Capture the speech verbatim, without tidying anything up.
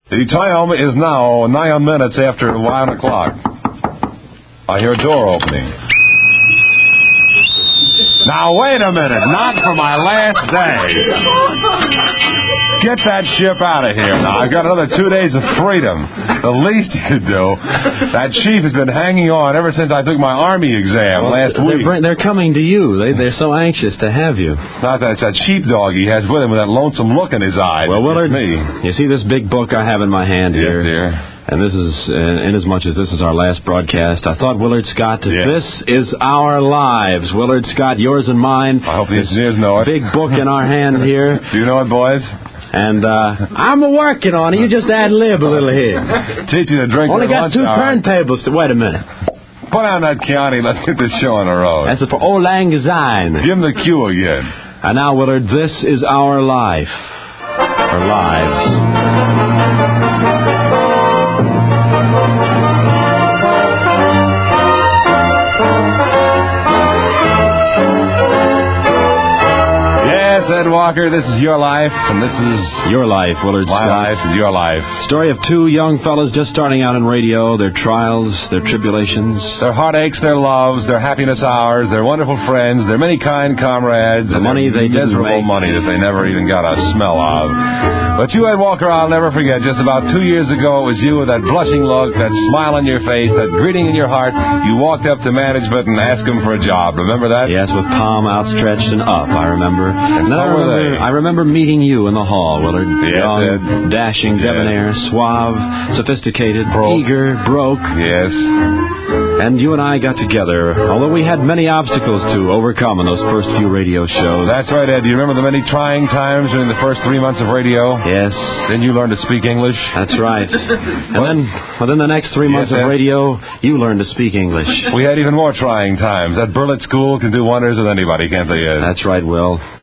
The time is now nine minutes after one o'clock. I hear a door opening. Now, wait a minute. Not for my last day. Get that ship out of here. Now, I've got another two days of freedom. The least you could do. That chief has been hanging on ever since I took my Army exam well, last they're, week. They're coming to you. They, they're so anxious to have you. Not that it's that sheepdog he has with him with that lonesome look in his eye. Well, Willard, me. You see this big book I have in my hand yes, here? dear. And this is, uh, inasmuch as this is our last broadcast, I thought, Willard Scott, yes. this is our lives. Willard Scott, yours and mine. I hope the engineers know it. Big book in our hand here. Do you know it, boys? And uh, I'm working on it. You just ad-lib a little here. Teach you to drink. Only got two turntables. To, wait a minute. Put on that Chianti. Let's get this show on the road. That's for Old Lang Syne. Give him the cue again. And now, Willard, this is our life. Our lives. Ed Walker, this is your life, and this is your life, Willard My Scott. life is your life. Story of two young fellas just starting out in radio, their trials, their tribulations. Their heartaches, their loves, their happiness hours, their wonderful friends, their many kind comrades. The money they didn't miserable make. money that they never even got a smell of. But you, Ed Walker, I'll never forget. Just about two years ago, it was you with that blushing look, that smile on your face, that greeting in your heart. You walked up to management and asked them for a job. Remember that? Yes, with palm outstretched and up, I remember. And so I were remember, they. I remember meeting you in the hall, Willard. Yes, Young, Ed. dashing, Yes. debonair, suave, sophisticated, Broke. eager, broke. Yes. And you and I got together, although we had many obstacles to overcome in those first few radio shows. That's right, Ed. Do you remember the many trying times during the first three months of radio? Yes. Then you learned to speak English? That's right. And then, within the next three months Yes, of Ed. radio, you learned to speak English. We had even more trying times. That Burlett School can do wonders with anybody, can't they, Ed? That's right, Will.